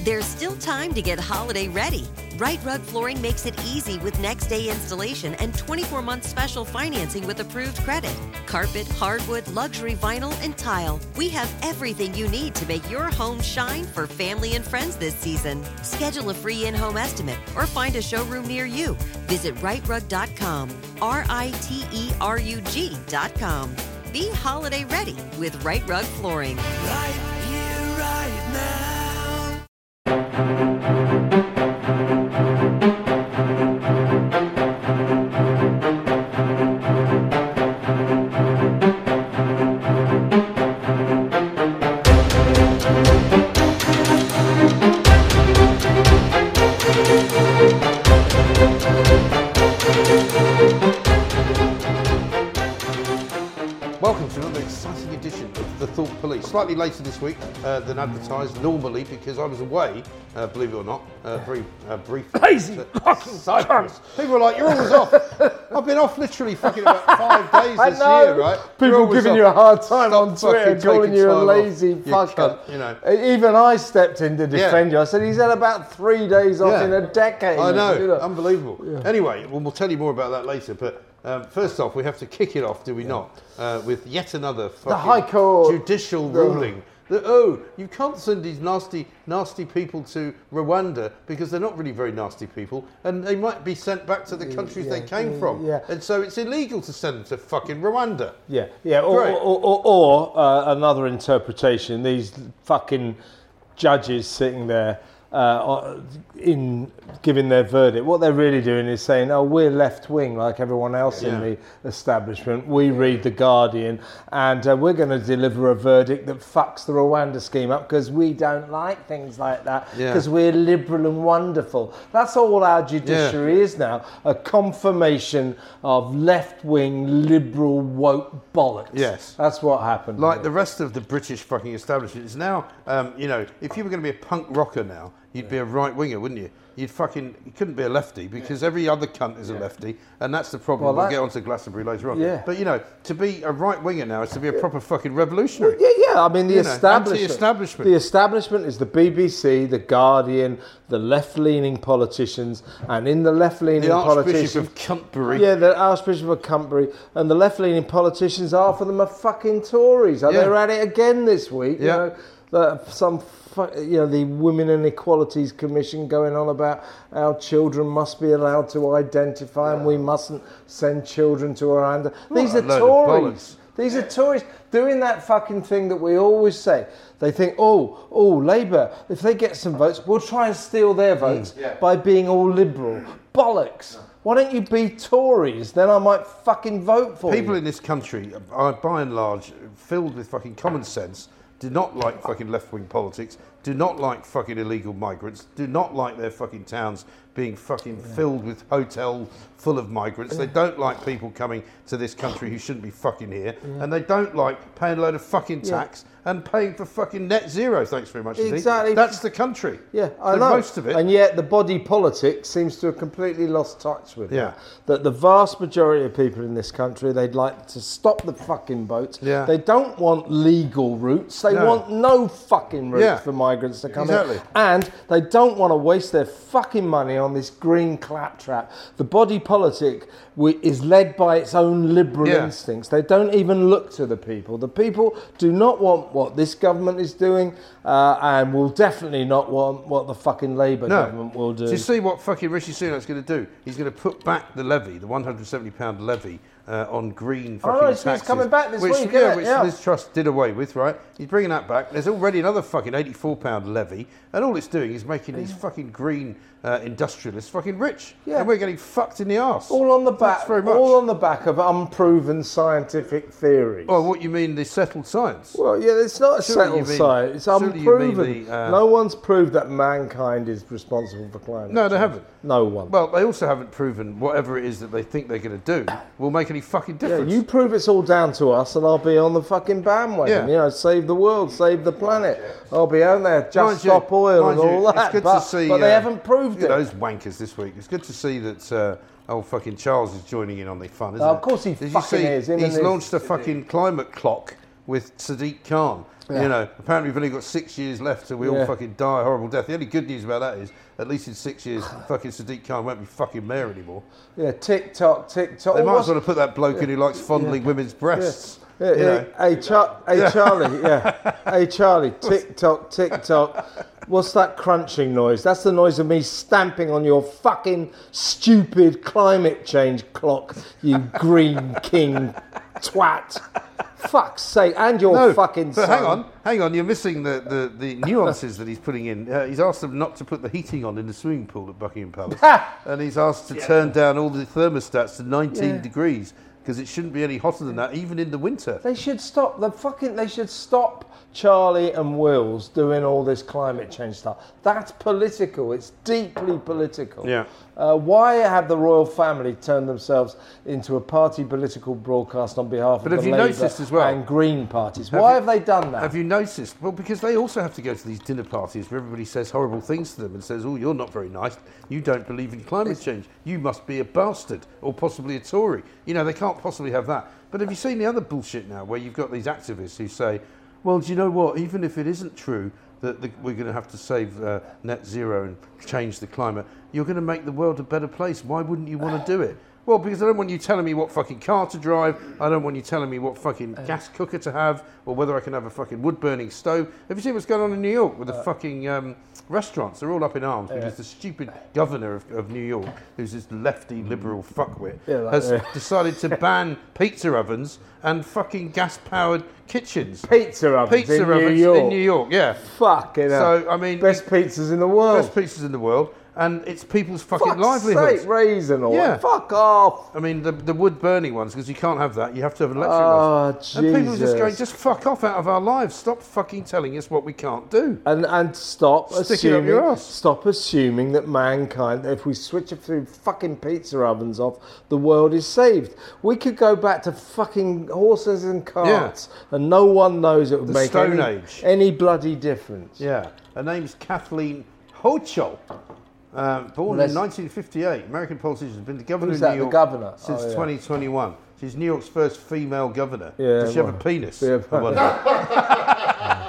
There's still time to get holiday ready. Right Rug Flooring makes it easy with next-day installation and 24-month special financing with approved credit. Carpet, hardwood, luxury vinyl, and tile. We have everything you need to make your home shine for family and friends this season. Schedule a free in-home estimate or find a showroom near you. Visit rightrug.com, RITERUG.com. Be holiday ready with Right Rug Flooring. Right here, right now. Welcome to another exciting edition of The Thought Police. Slightly later this week than advertised normally because I was away, believe it or not, very briefly. Lazy fucking Cyprus. People are like, you're always off. I've been off literally fucking about 5 days this year, right? People giving you a hard time on Twitter, calling you a lazy fucker. fucker. You know. Even I stepped in to defend you. I said he's had about 3 days off in a decade. I know, You know. unbelievable. Yeah. Anyway, we'll tell you more about that later, but first off, we have to kick it off, do we not, with yet another fucking High Court judicial ruling that, you can't send these nasty people to Rwanda because they're not really very nasty people and they might be sent back to the countries they came from. Yeah. And so it's illegal to send them to fucking Rwanda. Yeah. Or another interpretation, these fucking judges sitting there in giving their verdict, what they're really doing is saying, oh, we're left wing like everyone else in the establishment. We read The Guardian and we're going to deliver a verdict that fucks the Rwanda scheme up because we don't like things like that because we're liberal and wonderful. That's all our judiciary is now, a confirmation of left wing liberal woke bollocks. Yes. That's what happened. Like the rest of the British fucking establishment is now, if you were going to be a punk rocker now, you'd be a right winger, wouldn't you? You couldn't be a lefty because every other cunt is a lefty, and that's the problem. We'll get onto Glastonbury later on. Yeah. But to be a right winger now is to be a proper fucking revolutionary. I mean, the establishment. The establishment is the BBC, the Guardian, the left-leaning politicians, and in the left-leaning politicians, the Archbishop of Cuntbury. Yeah, the Archbishop of Cuntbury, and the left-leaning politicians, half of them are fucking Tories. They're at it again this week. Yeah. The Women and Equalities Commission going on about how children must be allowed to identify and we mustn't send children to Rwanda. These are Tories. These are Tories doing that fucking thing that we always say. They think, Labour, if they get some votes, we'll try and steal their votes by being all liberal. Bollocks. Why don't you be Tories? Then I might fucking vote for you. People in this country are, by and large, filled with fucking common sense, do not like fucking left-wing politics, do not like fucking illegal migrants, do not like their fucking towns being fucking filled with hotels full of migrants. They don't like people coming to this country who shouldn't be fucking here. And they don't like paying a load of fucking tax and paying for fucking net zero, thanks very much indeed. Exactly. That's the country. Yeah, I know. Most of it. And yet the body politic seems to have completely lost touch with it. That the vast majority of people in this country, they'd like to stop the fucking boats. Yeah. They don't want legal routes. They want no fucking routes for migrants to come in. And they don't want to waste their fucking money on this green claptrap. The body politic is led by its own liberal instincts. They don't even look to the people. The people do not want what this government is doing and will definitely not want what the fucking Labour government will do. Do you see what fucking Rishi Sunak's going to do? He's going to put back the levy, the £170 levy on green fucking taxes. It's coming back this week, which Liz Truss did away with, right? He's bringing that back. There's already another fucking £84 levy, and all it's doing is making these fucking green industrialists fucking rich. Yeah. And we're getting fucked in the arse. All on the back. Thanks very much. All on the back of unproven scientific theories. Oh, what you mean the settled science? Well, yeah, it's not a settled science. It's unproven. No one's proved that mankind is responsible for climate change. No, they haven't. No one. Well, they also haven't proven whatever it is that they think they're going to do will make any fucking difference. Yeah, you prove it's all down to us, and I'll be on the fucking bandwagon. You know, save the world, save the planet. I'll be out there, just stop oil and all that. It's good to see. But they haven't proved it. Those wankers this week. It's good to see that old fucking Charles is joining in on the fun, isn't it? Of course he fucking is. He's launched a fucking climate clock with Sadiq Khan. You know, apparently we've only got 6 years left till we all fucking die a horrible death. The only good news about that is, at least in 6 years, fucking Sadiq Khan won't be fucking mayor anymore. Yeah, tick-tock, tick-tock. They might as well have put that bloke in who likes fondling women's breasts. Yeah, You know. Hey, Charlie, Hey, Charlie, tick-tock, tick-tock. What's that crunching noise? That's the noise of me stamping on your fucking stupid climate change clock, you green king twat. Fuck's sake, and your fucking but son. hang on, you're missing the nuances that he's putting in. He's asked them not to put the heating on in the swimming pool at Buckingham Palace. And he's asked to turn down all the thermostats to 19 degrees, because it shouldn't be any hotter than that, even in the winter. They should stop They should stop Charlie and Wills doing all this climate change stuff. That's political. It's deeply political. Yeah. Why have the royal family turned themselves into a party political broadcast on behalf of the Labour noticed as well, and Green parties? Why have they done that? Have you noticed? Well, because they also have to go to these dinner parties where everybody says horrible things to them and says, oh, you're not very nice. You don't believe in climate change. You must be a bastard or possibly a Tory. You know, they can't possibly have that. But have you seen the other bullshit now where you've got these activists who say, well, do you know what? Even if it isn't true that we're going to have to save net zero and change the climate, you're going to make the world a better place. Why wouldn't you want to do it? Well, because I don't want you telling me what fucking car to drive. I don't want you telling me what fucking gas cooker to have, or whether I can have a fucking wood-burning stove. Have you seen what's going on in New York with the fucking restaurants? They're all up in arms because the stupid governor of New York, who's this lefty liberal fuckwit, has decided to ban pizza ovens and fucking gas-powered kitchens. Pizza ovens in New York, yeah. Fucking hell. So, I mean... Best pizzas in the world. Best pizzas in the world. And it's people's fucking Fuck's livelihoods. sake, raisin oil. Fuck off. I mean, the wood burning ones, because you can't have that. You have to have electric ones. And people are just going, just fuck off out of our lives. Stop fucking telling us what we can't do. And stop Stick it up your arse. Stop assuming that mankind, if we switch a few fucking pizza ovens off, the world is saved. We could go back to fucking horses and carts, and no one knows it would The make Stone Age. any bloody difference. Yeah. Her name's Kathleen Hochul. Born in 1958, American politician, has been the governor of New York the governor? since 2021. She's New York's first female governor. Yeah, Does she have a penis? Yeah, I wonder.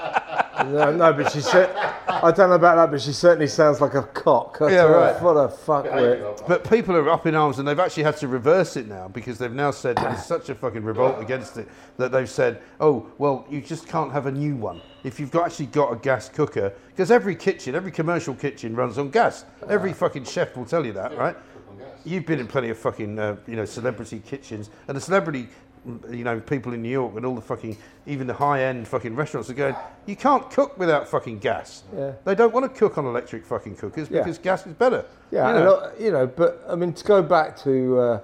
No, but she said, I don't know about that, but she certainly sounds like a cock. Yeah, right. What a fuckwit. But people are up in arms, and they've actually had to reverse it now because they've now said there's such a fucking revolt against it that they've said, oh, well, you just can't have a new one. If you've actually got a gas cooker, because every commercial kitchen runs on gas. Every fucking chef will tell you that, right? You've been in plenty of fucking, celebrity kitchens, and the celebrity, people in New York and all the fucking, even the high-end fucking restaurants are going, you can't cook without fucking gas. Yeah. They don't want to cook on electric fucking cookers because gas is better. Yeah, but I mean, to go back to,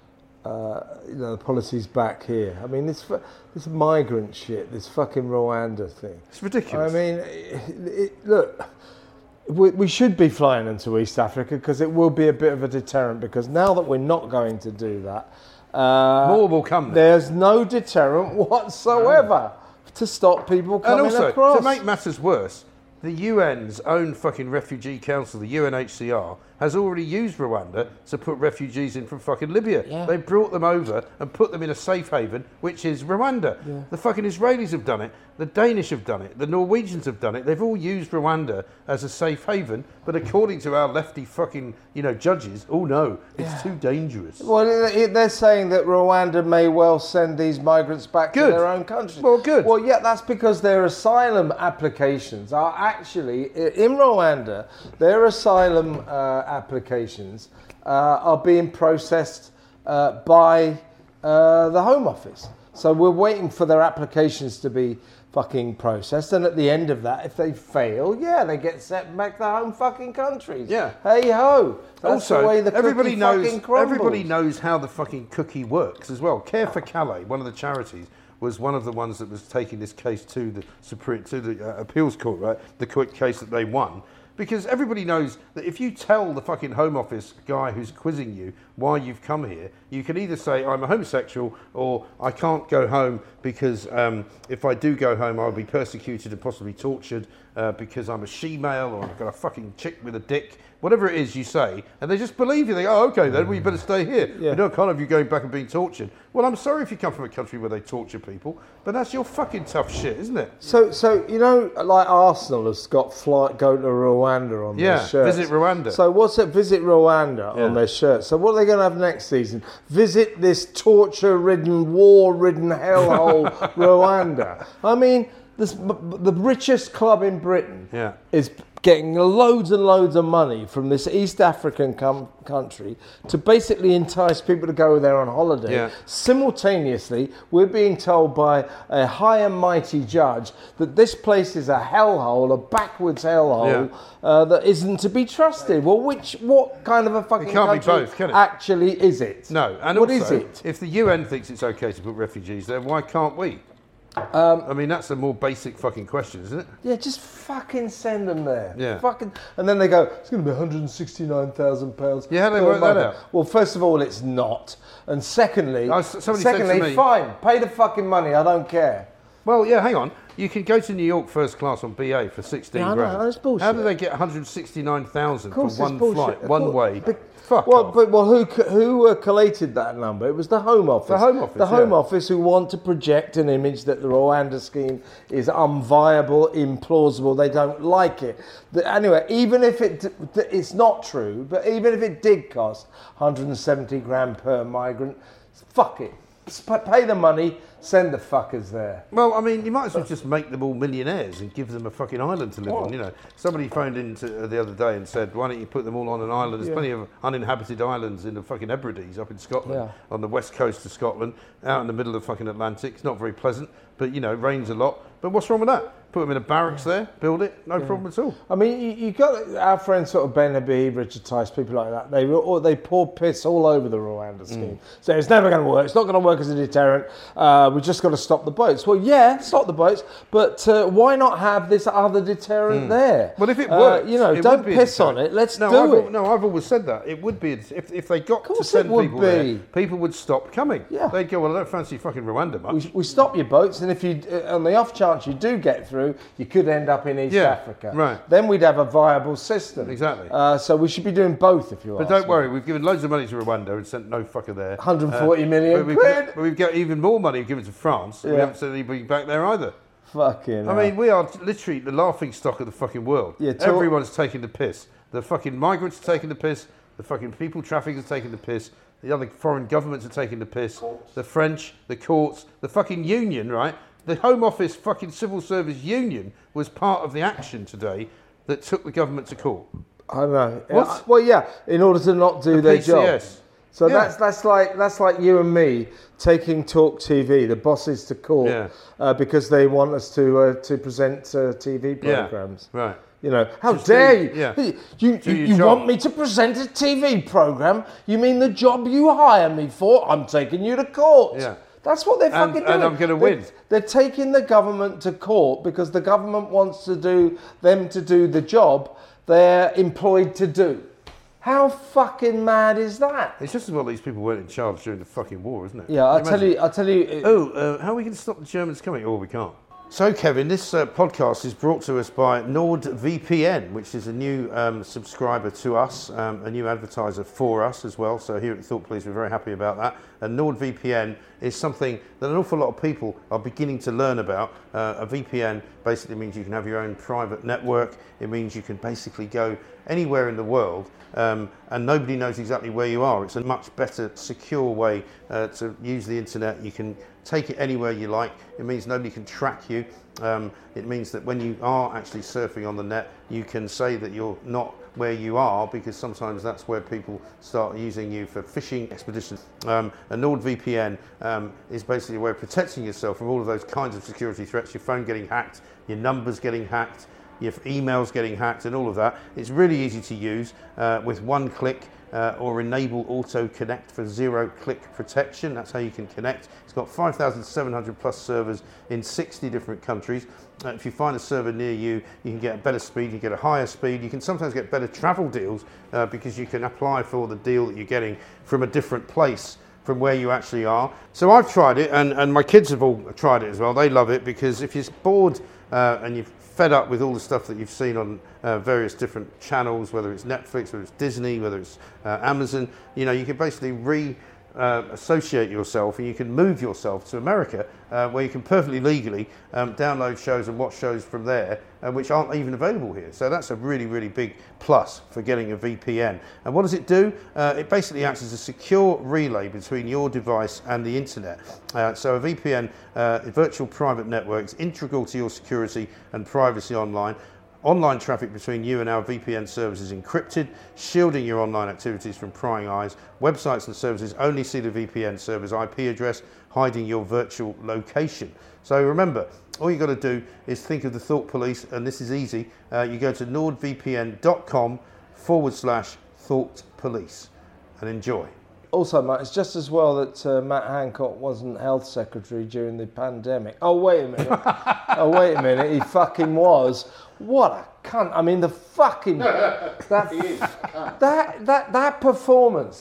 the policies back here. I mean, this migrant shit, this fucking Rwanda thing. It's ridiculous. I mean, look, we should be flying into East Africa because it will be a bit of a deterrent, because now that we're not going to do that, more will come. There's no deterrent whatsoever to stop people coming and also, across. To make matters worse, the UN's own fucking refugee council, the UNHCR, has already used Rwanda to put refugees in from fucking Libya. Yeah. They brought them over and put them in a safe haven, which is Rwanda. Yeah. The fucking Israelis have done it. The Danish have done it. The Norwegians have done it. They've all used Rwanda as a safe haven. But according to our lefty fucking, judges, oh no, it's too dangerous. Well, they're saying that Rwanda may well send these migrants back to their own country. Well, good. Well, yeah, that's because their asylum applications are actually, in Rwanda, their asylum applications are being processed by the Home Office. So we're waiting for their applications to be fucking processed, and at the end of that, if they fail, they get sent back to their home fucking countries. Yeah. Hey ho. That's also, the way the everybody knows. fucking crumbles. Everybody knows how the fucking cookie works as well. Care for Calais, one of the charities, was one of the ones that was taking this case to the appeals court, right? The court case that they won. Because everybody knows that if you tell the fucking Home Office guy who's quizzing you why you've come here, you can either say, I'm a homosexual, or I can't go home because if I do go home, I'll be persecuted and possibly tortured because I'm a she-male, or I've got a fucking chick with a dick. Whatever it is you say, and they just believe you. They go, oh, okay, then we better stay here. Yeah. We don't kind of you going back and being tortured. Well, I'm sorry if you come from a country where they torture people, but that's your fucking tough shit, isn't it? So you know, like Arsenal has got go to Rwanda on their shirts. Visit Rwanda. So what's it? Visit Rwanda on their shirts. So what are they going to have next season? Visit this torture-ridden, war-ridden hellhole, Rwanda. I mean, the richest club in Britain is getting loads and loads of money from this East African country to basically entice people to go there on holiday. Yeah. Simultaneously, we're being told by a high and mighty judge that this place is a hellhole, a backwards hellhole, that isn't to be trusted. Well, what kind of a fucking can't be country both, can it? actually is it? No, and what also, is it? if the UN thinks it's okay to put refugees there, why can't we? I mean, that's a more basic fucking question, isn't it? Yeah, just fucking send them there. Yeah. Fucking, and then they go, it's going to be £169,000. Yeah, how do they work that out? Well, first of all, it's not. And secondly, somebody said to me- fine, pay the fucking money, I don't care. Well, yeah, hang on. You can go to New York first class on BA for 16 Yeah, I know, grand. that's bullshit. How do they get 169,000 for Of one course it's flight, bullshit. one way? Fuck Well, off. but who collated that number? It was the Home Office. The Home Office, The Home yeah. Office who want to project an image that the Rwanda scheme is unviable, implausible. They don't like it. Anyway, even if it's not true, but even if it did cost 170 grand per migrant, fuck it. Pay the money, send the fuckers there. Well, I mean, you might as well just make them all millionaires and give them a fucking island to live on, you know. Somebody phoned in the other day and said, why don't you put them all on an island? There's plenty of uninhabited islands in the fucking Hebrides up in Scotland, on the west coast of Scotland, out in the middle of the fucking Atlantic. It's not very pleasant, but, you know, it rains a lot. But what's wrong with that? Put them in a barracks there, build it, no problem at all. I mean, you got our friends sort of Ben Habib, Richard Tice, people like that. They pour piss all over the Rwanda scheme. So it's never going to work. It's not going to work as a deterrent. We just got to stop the boats. Well, yeah, stop the boats, but why not have this other deterrent there? Well, if it works, you know, it don't would be a piss on deterrent. it. Let's do it. No, I've always said that. It would be, if they got to course send it would people there, be. people would stop coming. Yeah. They'd go, well, I don't fancy fucking Rwanda much. We stop your boats, and if you, on the off chance you do get through, you could end up in East Africa. Right. Then we'd have a viable system. Exactly. So we should be doing both, if you But ask don't me. worry, we've given loads of money to Rwanda and sent no fucker there. 140 million quid. But we've got even more money given to France. We haven't sent anybody back there either. Fucking I mean, we are literally the laughing stock of the fucking world. Yeah, Everyone's taking the piss. The fucking migrants are taking the piss. The fucking people traffickers are taking the piss. The other foreign governments are taking the piss. The French, the courts, the fucking union, right? The Home Office fucking civil service union was part of the action today that took the government to court. I know. What? Well, yeah, in order to not do their job. PCS. So Yeah. that's like you and me taking Talk TV, the bosses, to court because they want us to present TV programs. Right. You know, how Just dare do- you? yeah. You job. want me to present a TV program? You mean the job you hire me for? I'm taking you to court. Yeah. That's what they're fucking doing. And I'm gonna win. They're taking the government to court because the government wants them to do the job they're employed to do. How fucking mad is that? It's just as well these people weren't in charge during the fucking war, isn't it? Yeah, I'll tell you. How are we going to stop the Germans coming? Oh, we can't. So, Kevin, this podcast is brought to us by NordVPN, which is a new subscriber to us, a new advertiser for us as well. So here at Thought Police, we're very happy about that. And NordVPN is something that an awful lot of people are beginning to learn about. A VPN basically means you can have your own private network. It means you can basically go anywhere in the world and nobody knows exactly where you are. It's a much better, secure way to use the internet. You can take it anywhere you like. It means nobody can track you. It means that when you are actually surfing on the net, you can say that you're not where you are, because sometimes that's where people start using you for phishing expeditions. And NordVPN is basically a way of protecting yourself from all of those kinds of security threats. Your phone getting hacked, your numbers getting hacked, your emails getting hacked and all of that. It's really easy to use with one click. Or enable auto connect for zero-click protection. That's how you can connect. It's got 5,700 plus servers in 60 different countries. If you find a server near you, you can get a better speed, you get a higher speed. You can sometimes get better travel deals because you can apply for the deal that you're getting from a different place from where you actually are. So I've tried it, and my kids have all tried it as well. They love it because if you're bored and you've fed up with all the stuff that you've seen on various different channels, whether it's Netflix, whether it's Disney, whether it's Amazon, you know, you can basically associate yourself, and you can move yourself to America where you can perfectly legally download shows and watch shows from there which aren't even available here. So that's a really, really big plus for getting a VPN. And what does it do? It basically acts as a secure relay between your device and the internet. So a VPN, virtual private network, is integral to your security and privacy online. Online traffic between you and our VPN service is encrypted, shielding your online activities from prying eyes. Websites and services only see the VPN server's IP address, hiding your virtual location. So remember, all you've got to do is think of the Thought Police, and this is easy. You go to nordvpn.com/Thought Police and enjoy. Also, Matt, it's just as well that Matt Hancock wasn't health secretary during the pandemic. Oh, wait a minute. He fucking was. What a cunt. I mean, the fucking... that performance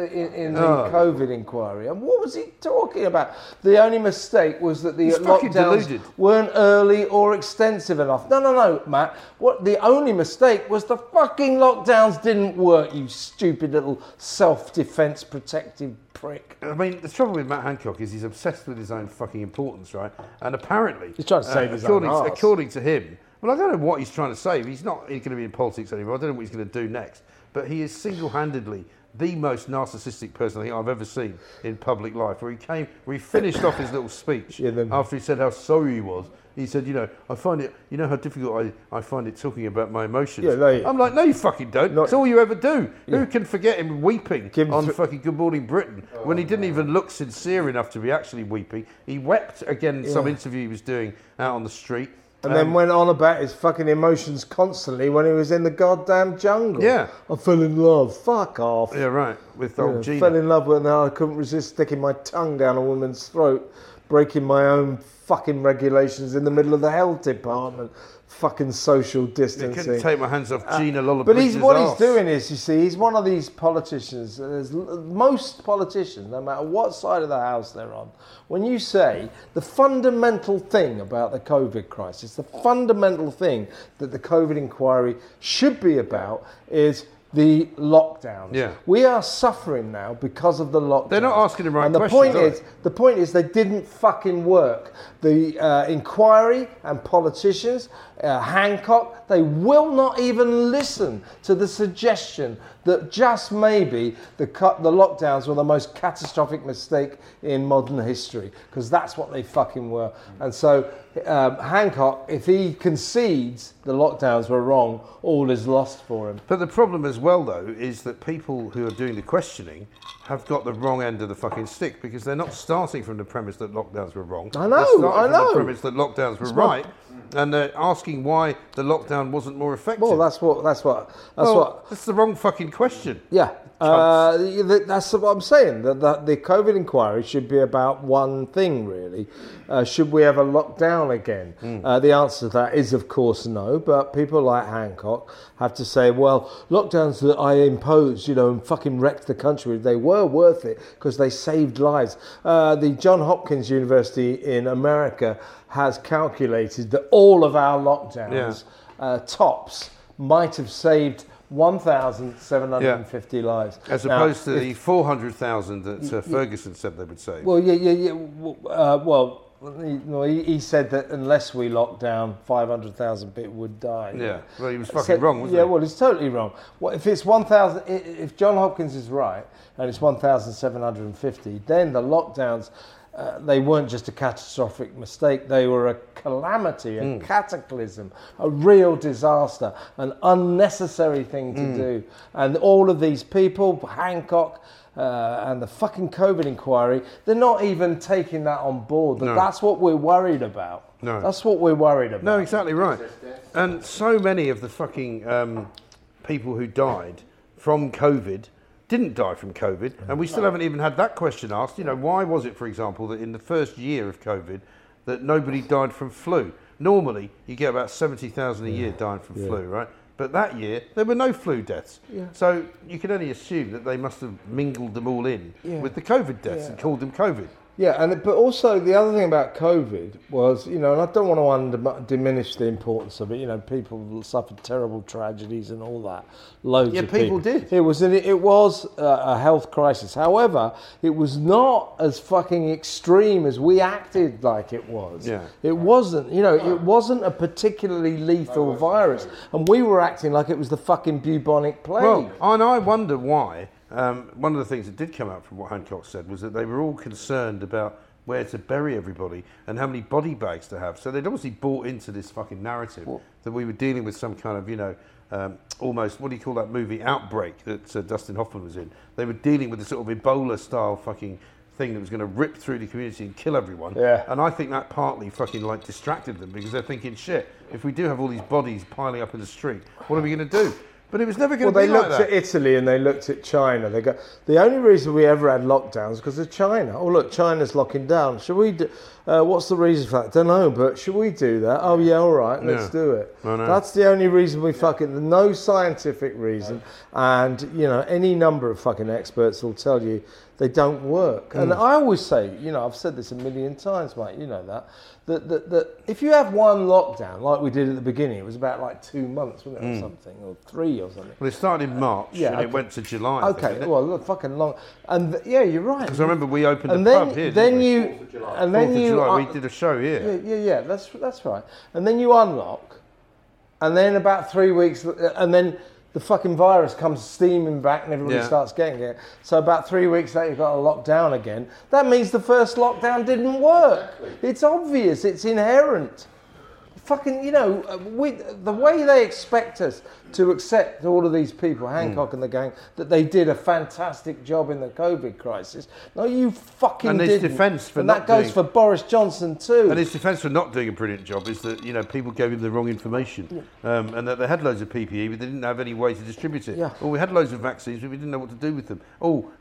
in the COVID inquiry, and what was he talking about? The only mistake was that the lockdowns weren't early or extensive enough. No, Matt. The only mistake was the fucking lockdowns didn't work, you stupid little self-defense protective prick. I mean, the trouble with Matt Hancock is he's obsessed with his own fucking importance, right? And apparently... He's trying to save his own arse. According to him... Well, I don't know what he's trying to say. He's not going to be in politics anymore. I don't know what he's going to do next. But he is single-handedly the most narcissistic person I think I've ever seen in public life. Where he finished off his little speech after he said how sorry he was. He said, I find it, how difficult I find it talking about my emotions. I'm like, no, you fucking don't. It's all you ever do. Yeah. Who can forget him weeping on fucking Good Morning Britain when he didn't even look sincere enough to be actually weeping? He wept again in some interview he was doing out on the street. And then went on about his fucking emotions constantly when he was in the goddamn jungle. Yeah. I fell in love. Fuck off. Yeah, right. With old Gina. Fell in love when I couldn't resist sticking my tongue down a woman's throat, breaking my own fucking regulations in the middle of the health department. Fucking social distancing. I couldn't take my hands off Gina Lollipold's But he's doing is, you see, he's one of these politicians. Most politicians, no matter what side of the house they're on, when you say the fundamental thing about the COVID crisis, the fundamental thing that the COVID inquiry should be about is the lockdowns. Yeah. We are suffering now because of the lockdowns. They're not asking the right questions. The point is they didn't fucking work. The inquiry and politicians, Hancock, they will not even listen to the suggestion that just maybe the lockdowns were the most catastrophic mistake in modern history, because that's what they fucking were. And so Hancock, if he concedes the lockdowns were wrong, all is lost for him. But the problem as well, though, is that people who are doing the questioning have got the wrong end of the fucking stick, because they're not starting from the premise that lockdowns were wrong. I know. They're starting from the premise that lockdowns were right, and they're asking why the lockdown wasn't more effective. Well, that's the wrong fucking question. Yeah. That's what I'm saying. That the COVID inquiry should be about one thing, really. Should we ever lock down again? The answer to that is, of course, no. But people like Hancock have to say, well, lockdowns that I imposed, and fucking wrecked the country, they were worth it because they saved lives. The Johns Hopkins University in America has calculated that all of our lockdowns, tops, might have saved 1,750 lives. As opposed to the 400,000 that Ferguson said they would save. Well, he said that unless we locked down, 500,000 people would die. Yeah, well, he was fucking wrong, wasn't he? Yeah, well, he's totally wrong. Well, if it's 1,000, if John Hopkins is right, and it's 1,750, then the lockdowns they weren't just a catastrophic mistake, they were a calamity, a cataclysm, a real disaster, an unnecessary thing to do. And all of these people, Hancock, and the fucking COVID inquiry, they're not even taking that on board. That's what we're worried about. No. That's what we're worried about. No, exactly right. And so many of the fucking people who died from COVID didn't die from COVID, and we still haven't even had that question asked. You know, why was it, for example, that in the first year of COVID that nobody died from flu? Normally, you get about 70,000 a year dying from flu, right? But that year, there were no flu deaths. Yeah. So you can only assume that they must have mingled them all in with the COVID deaths and called them COVID. Yeah, but also the other thing about COVID was, you know, and I don't want to diminish the importance of it. You know, people suffered terrible tragedies and all that. Loads of people did. It was a health crisis. However, it was not as fucking extreme as we acted like it was. Yeah. It wasn't. You know, it wasn't a particularly lethal virus, and we were acting like it was the fucking bubonic plague. Well, and I wonder why. One of the things that did come out from what Hancock said was that they were all concerned about where to bury everybody and how many body bags to have. So they'd obviously bought into this fucking narrative that we were dealing with some kind of, you know, almost, what do you call that movie, Outbreak, that Dustin Hoffman was in. They were dealing with this sort of Ebola-style fucking thing that was going to rip through the community and kill everyone. Yeah. And I think that partly fucking like distracted them because they're thinking, shit, if we do have all these bodies piling up in the street, what are we going to do? But it was never going to be like that. Well, they looked at Italy and they looked at China. They go, the only reason we ever had lockdowns because of China. Oh, look, China's locking down. Should we do, what's the reason for that? Don't know, but should we do that? Oh, yeah, all right, let's do it. That's the only reason we fucking, no scientific reason. And, you know, any number of fucking experts will tell you they don't work. And I always say, you know, I've said this a million times, mate, you know that if you have one lockdown, like we did at the beginning, it was about like 2 months, wasn't it, or something, or 3 or something. Well, it started in March and it went to July. Okay, well, look, fucking long. And yeah, you're right. Because I remember we opened a pub here, then we? you, and then 4th of you, July, we did a show here. Yeah, that's right. And then you unlock, and then about 3 weeks, and then the fucking virus comes steaming back and everybody starts getting it. So about 3 weeks later, you've got to lock down again. That means the first lockdown didn't work. Exactly. It's obvious. It's inherent. Fucking, you know, the way they expect us to accept all of these people, Hancock and the gang, that they did a fantastic job in the COVID crisis. No, you fucking didn't. And his defence for not doing... And that goes for Boris Johnson too. And his defence for not doing a brilliant job is that, you know, people gave him the wrong information. And that they had loads of PPE, but they didn't have any way to distribute it. Yeah. Or we had loads of vaccines, but we didn't know what to do with them.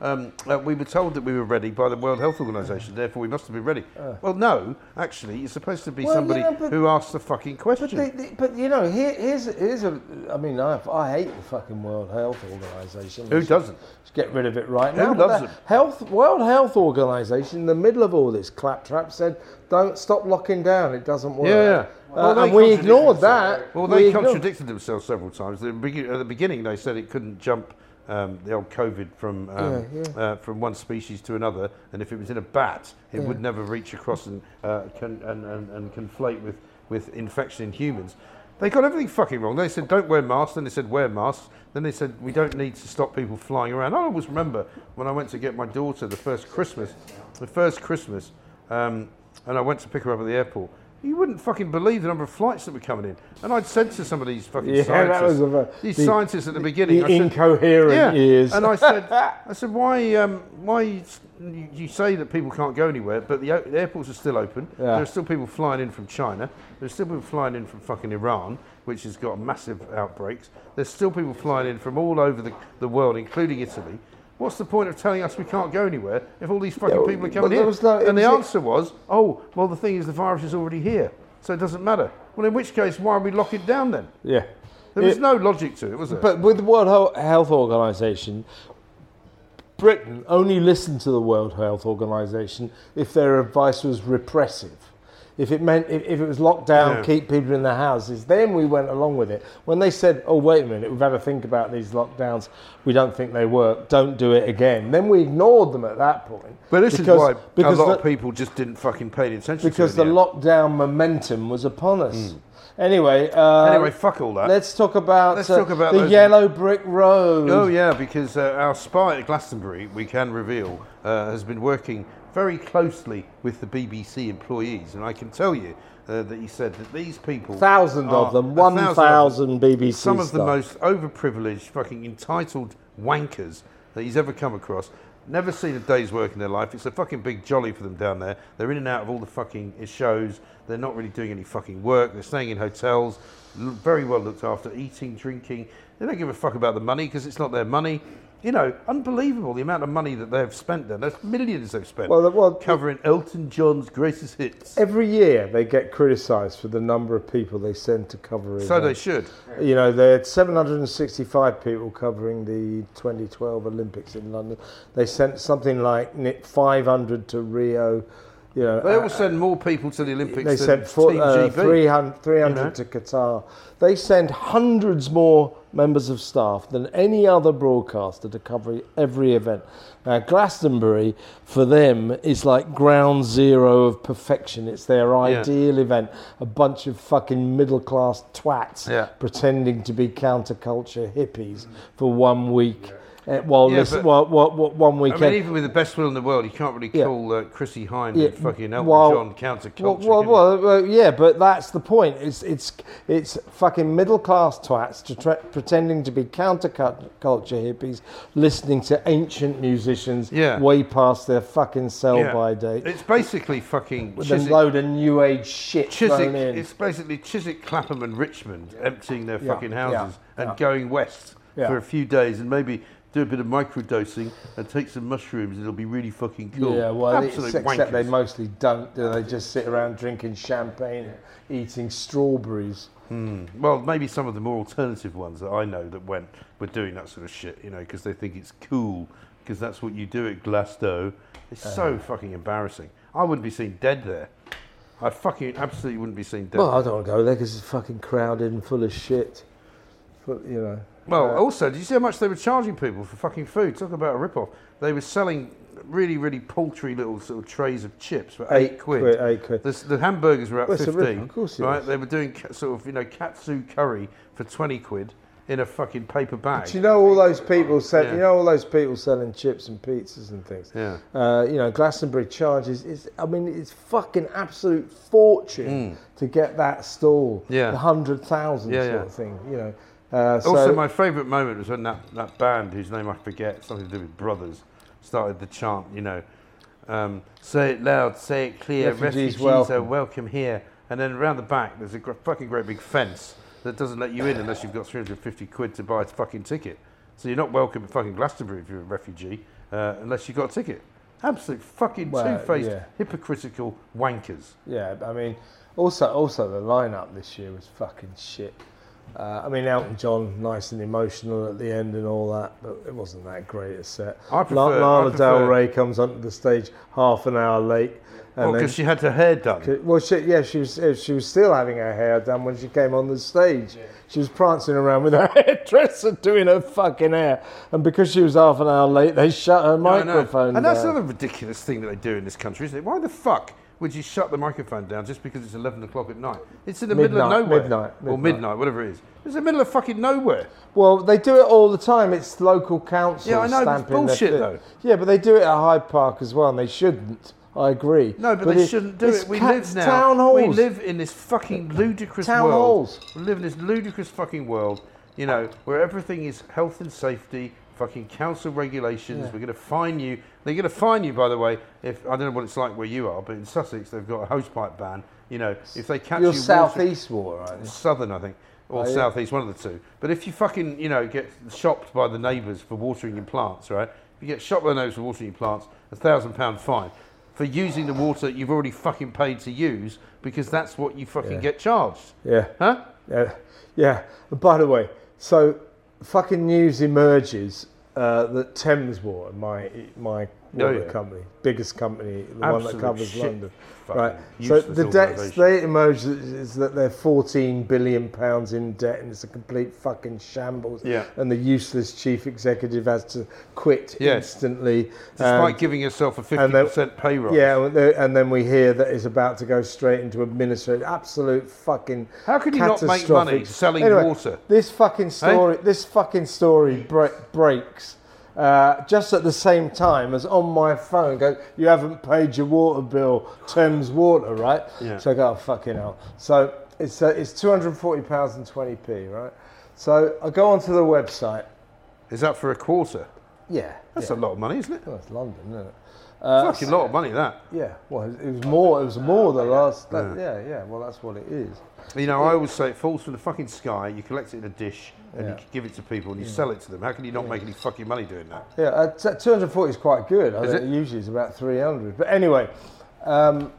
We were told that we were ready by the World Health Organisation, therefore we must have been ready. Well, no, actually, you're supposed to be somebody who asks the fucking question. But you know, here's a. I mean, I hate the fucking World Health Organisation. Who doesn't? Let's get rid of it right now. Who loves it? World Health Organisation, in the middle of all this claptrap, said, "Don't stop locking down. It doesn't work." Yeah. And we ignored that. Well, they contradicted themselves several times. At the beginning, they said it couldn't jump the old COVID from one species to another, and if it was in a bat, it would never reach across and conflate with infection in humans. They got everything fucking wrong. They said don't wear masks, then they said wear masks, then they said we don't need to stop people flying around. I always remember when I went to get my daughter the first Christmas, and I went to pick her up at the airport. You wouldn't fucking believe the number of flights that were coming in. And I'd said to some of these fucking scientists, scientists at the beginning, incoherent ears. And I said, why you say that people can't go anywhere, but the airports are still open. Yeah. There are still people flying in from China. There's still people flying in from fucking Iran, which has got massive outbreaks. There's still people flying in from all over the world, including Italy. What's the point of telling us we can't go anywhere if all these fucking people are coming in? And the answer was, well, the thing is the virus is already here, so it doesn't matter. Well, in which case, why we lock it down then? Yeah. There was no logic to it, was there? But with the World Health Organisation, Britain only listened to the World Health Organisation if their advice was repressive. If it meant, if it was locked down, keep people in their houses, then we went along with it. When they said, oh, wait a minute, we've had to think about these lockdowns, we don't think they work, don't do it again, then we ignored them at that point. But this is why a lot of people just didn't fucking pay attention to it. Because the lockdown momentum was upon us. Anyway, fuck all that. Let's talk about the Yellow Brick Road. Oh, yeah, because our spy at Glastonbury, we can reveal, has been working very closely with the BBC employees, and I can tell you that he said that these people... 1,000 of them, 1,000 BBC some of the staff. most overprivileged, fucking entitled wankers that he's ever come across. Never seen a day's work in their life. It's a fucking big jolly for them down there. They're in and out of all the fucking shows. They're not really doing any fucking work. They're staying in hotels, very well looked after, eating, drinking. They don't give a fuck about the money because it's not their money. You know, unbelievable the amount of money that they've spent there. There's millions they've spent covering Elton John's greatest hits. Every year they get criticised for the number of people they send to cover it. So they should. You know, they had 765 people covering the 2012 Olympics in London. They sent something like 500 to Rio. You know, they all send more people to the Olympics they than sent Team GB. 300 to Qatar. They send hundreds more members of staff than any other broadcaster to cover every event. Now, Glastonbury, for them, is like ground zero of perfection. It's their ideal event. A bunch of fucking middle-class twats pretending to be counterculture hippies for 1 week. 1 weekend. I mean, even with the best will in the world, you can't really call Chrissy Hynde and fucking Elton John counterculture. But that's the point. It's fucking middle class twats pretending to be counterculture hippies, listening to ancient musicians way past their fucking sell-by date. It's basically fucking with a load of new age shit thrown in. It's basically Chiswick, Clapham, and Richmond emptying their fucking houses and going west for a few days and maybe do a bit of microdosing and take some mushrooms and it'll be really fucking cool. Yeah, well, except wankers. they mostly don't, do they? Just sit around drinking champagne and eating strawberries. Well, maybe some of the more alternative ones that I know that were doing that sort of shit, you know, because they think it's cool, because that's what you do at Glasgow. It's so fucking embarrassing. I wouldn't be seen dead there. I fucking absolutely wouldn't be seen dead. Well, I don't want to go there because it's fucking crowded and full of shit. But, you know. Well, also, did you see how much they were charging people for fucking food? Talk about a rip-off. They were selling really, really paltry little sort of trays of chips for £8. £8. The hamburgers were at 15. Of course, right? They were doing sort of, you know, katsu curry for £20 in a fucking paper bag. But you know all those people you know all those people selling chips and pizzas and things. Yeah. You know, Glastonbury charges it's fucking absolute fortune to get that stall. Yeah. 100,000 sort of thing. You know. Also, my favourite moment was when that band, whose name I forget, something to do with Brothers, started the chant, you know, say it loud, say it clear, refugees are welcome here. And then around the back, there's a fucking great big fence that doesn't let you in unless you've got £350 to buy a fucking ticket. So you're not welcome at fucking Glastonbury if you're a refugee, unless you've got a ticket. Absolute fucking two-faced, hypocritical wankers. Yeah, I mean, also the lineup this year was fucking shit. I mean, Elton John, nice and emotional at the end and all that, but it wasn't that great a set. Lana Del Rey comes onto the stage half an hour late. Because she had her hair done. Well, she was still having her hair done when she came on the stage. Yeah. She was prancing around with her hairdresser doing her fucking hair, and because she was half an hour late, they shut her microphone down. And that's another ridiculous thing that they do in this country, isn't it? Why the fuck would you shut the microphone down just because it's 11 o'clock at night? It's in the middle of nowhere. Midnight, whatever it is. It's in the middle of fucking nowhere. Well, they do it all the time. It's local council. Yeah, I know, but it's bullshit though. Yeah, but they do it at Hyde Park as well, and they shouldn't. I agree. No, but they shouldn't do it. We live now. Town halls. We live in this fucking ludicrous world. Town halls. We live in this ludicrous fucking world, you know, where everything is health and safety, fucking council regulations. We're going to fine you. They're going to fine you, by the way, if, I don't know what it's like where you are, but in Sussex they've got a hosepipe ban. You know, if they catch You're you... southeast water, aren't you? Southern, I think. Or southeast, one of the two. But if you fucking, you know, get shopped by the neighbours for watering your plants, right? If you get shopped by the neighbours for watering your plants, £1,000 fine for using the water that you've already fucking paid to use, because that's what you fucking get charged. Yeah. Huh? Yeah. Yeah. And by the way, so fucking news emerges that Thames Water, my water company, biggest company, the one that covers London. Right. So the state emerges that they're £14 billion in debt, and it's a complete fucking shambles. Yeah. And the useless chief executive has to quit instantly, despite giving yourself a 50% pay rise. Yeah, and then we hear that it's about to go straight into administrative. Absolute fucking. How could you not make money selling water? This fucking story. This fucking story breaks just at the same time as on my phone go, you haven't paid your water bill, Thames Water, right? Yeah. So I go, oh, fucking hell. So it's £240 and 20p, right? So I go onto the website. Is that for a quarter? Yeah. That's a lot of money, isn't it? Well, it's London, isn't it? Fucking lot of money, that. Yeah. Well, it was more. It was more the last. Yeah. Well, that's what it is. You know, I always say it falls from the fucking sky. You collect it in a dish and you give it to people and you sell it to them. How can you not make any fucking money doing that? Yeah, 240 is quite good. I Is think it? Usually it's about 300. But anyway, so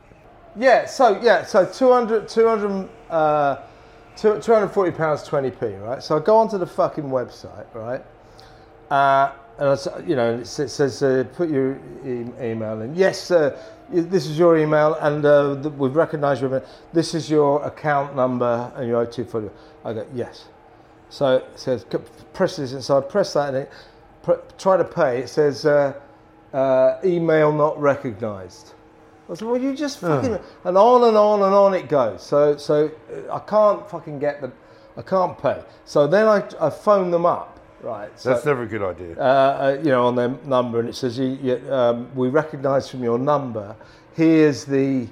240 pounds 20p, right? So I go onto the fucking website, right? And it says put your email in. Yes, this is your email, and we've recognised your email. This is your account number and your O2 I go yes. So it says press this, and so I press that, and try to pay. It says email not recognised. I said, well, you just fucking and on and on and on it goes. So I can't fucking I can't pay. So then I phone them up. Right, so, That's never a good idea. On their number, and it says, "We recognise from your number. Here's the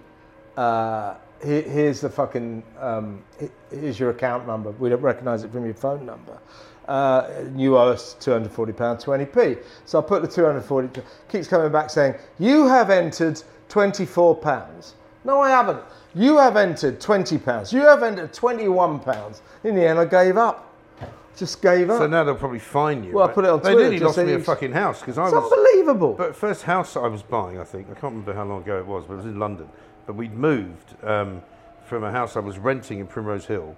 fucking here's your account number. We don't recognise it from your phone number. You owe us £240 20p." So I put the 240. Keeps coming back saying, "You have entered £24." No, I haven't. You have entered £20. You have entered £21. In the end, I gave up. Just gave up. So now they'll probably fine you. Well, right? I put it on They Twitter. nearly lost me a fucking house because I It's was unbelievable. But first house I was buying, I think I can't remember how long ago it was, but it was in London. But we'd moved from a house I was renting in Primrose Hill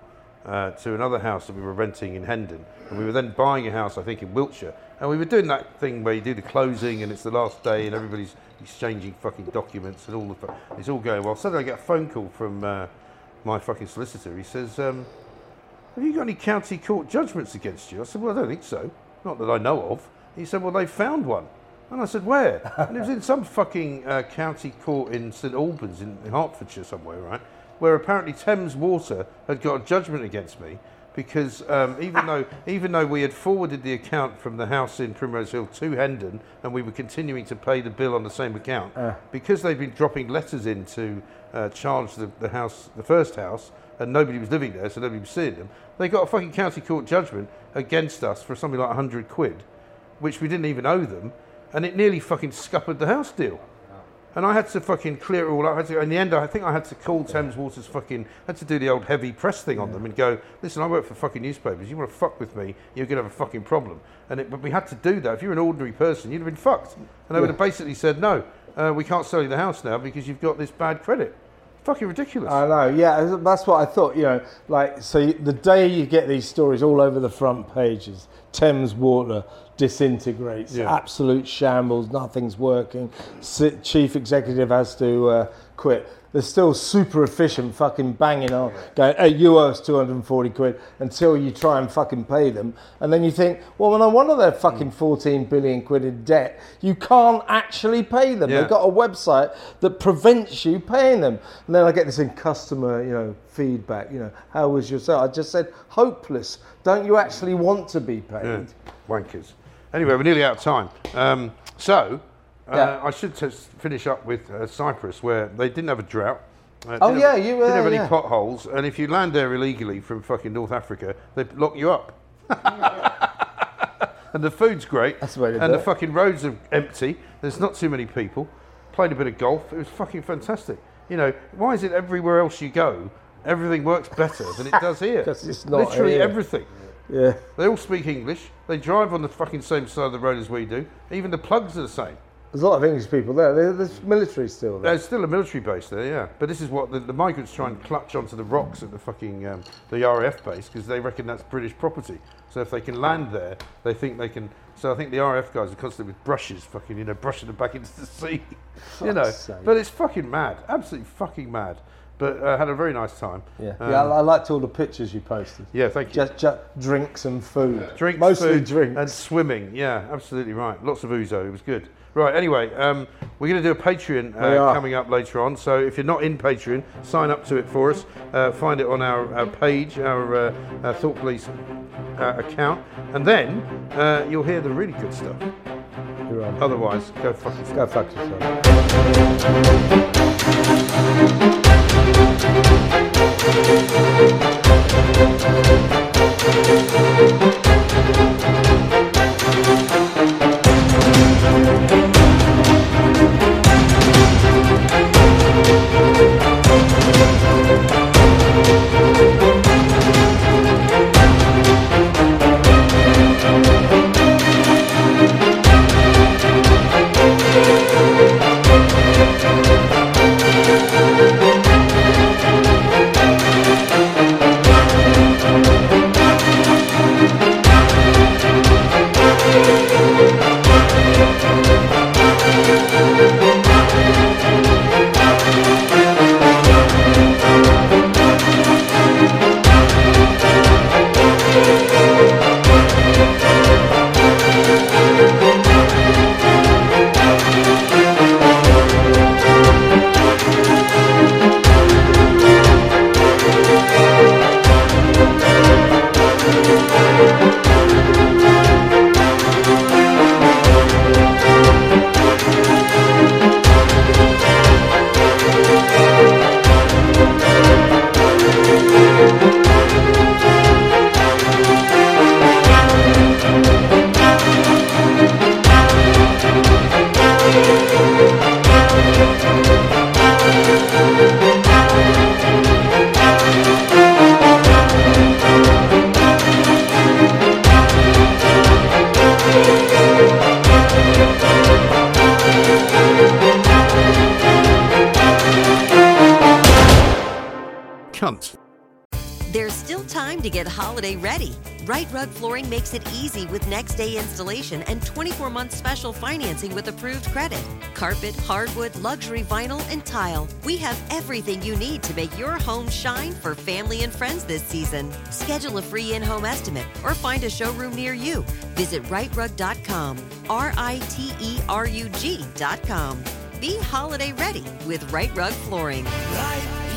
to another house that we were renting in Hendon, and we were then buying a house I think in Wiltshire, and we were doing that thing where you do the closing and it's the last day and everybody's exchanging fucking documents and it's all going well. Suddenly I get a phone call from my fucking solicitor. He says, have you got any county court judgments against you? I said, well, I don't think so. Not that I know of. He said, well, they found one. And I said, where? And it was in some fucking county court in St Albans in Hertfordshire somewhere, right? Where apparently Thames Water had got a judgment against me because even though we had forwarded the account from the house in Primrose Hill to Hendon and we were continuing to pay the bill on the same account, because they'd been dropping letters in to charge the first house, and nobody was living there, so nobody was seeing them, they got a fucking county court judgment against us for something like 100 quid, which we didn't even owe them, and it nearly fucking scuppered the house deal. And I had to fucking clear it all up. In the end, I think I had to call Thames Water's had to do the old heavy press thing on them and go, listen, I work for fucking newspapers. You want to fuck with me, you're going to have a fucking problem. But we had to do that. If you're an ordinary person, you'd have been fucked. And they would have basically said, no, we can't sell you the house now because you've got this bad credit. Fucking ridiculous. I know, yeah, that's what I thought, so the day you get these stories all over the front pages, Thames Water disintegrates, absolute shambles, nothing's working, chief executive has to quit. They're still super efficient, fucking banging on, going, hey, you owe us 240 quid until you try and fucking pay them. And then you think, well, when I wonder they're fucking 14 billion quid in debt, you can't actually pay them. Yeah. They've got a website that prevents you paying them. And then I get this in customer, feedback, how was your sale? I just said, hopeless. Don't you actually want to be paid? Yeah. Wankers. Anyway, we're nearly out of time. I should finish up with Cyprus, where they didn't have a drought. Didn't have any potholes, and if you land there illegally from fucking North Africa, they lock you up. And the food's great, and the fucking roads are empty. There's not too many people. Played a bit of golf. It was fucking fantastic. Why is it everywhere else you go, everything works better than it does here? Because it's not literally here. Everything. Yeah. They all speak English. They drive on the fucking same side of the road as we do. Even the plugs are the same. There's a lot of English people there. There's military still there. There's still a military base there, yeah. But this is what the migrants try and clutch onto the rocks at the fucking the RAF base because they reckon that's British property. So if they can land there, they think they can. So I think the RAF guys are constantly with brushes, fucking brushing them back into the sea, But it's fucking mad, absolutely fucking mad. But I had a very nice time. Yeah, I liked all the pictures you posted. Yeah, thank you. Just drinks and food. Drinks, mostly food, drinks and swimming. Yeah, absolutely right. Lots of ouzo. It was good. Right. Anyway, we're going to do a Patreon coming up later on. So if you're not in Patreon, sign up to it for us. Find it on our page, our Thought Police account, and then you'll hear the really good stuff. You're on. Otherwise, go fuck yourself. Go fuck yourself. Cunt. There's still time to get holiday ready. Right Rug Flooring makes it easy with next day installation and 24-month special financing with approved credit. Carpet, hardwood, luxury vinyl, and tile. We have everything you need to make your home shine for family and friends this season. Schedule a free in-home estimate or find a showroom near you. Visit rightrug.com, RITERUG.com. Be holiday ready with Right Rug Flooring. Right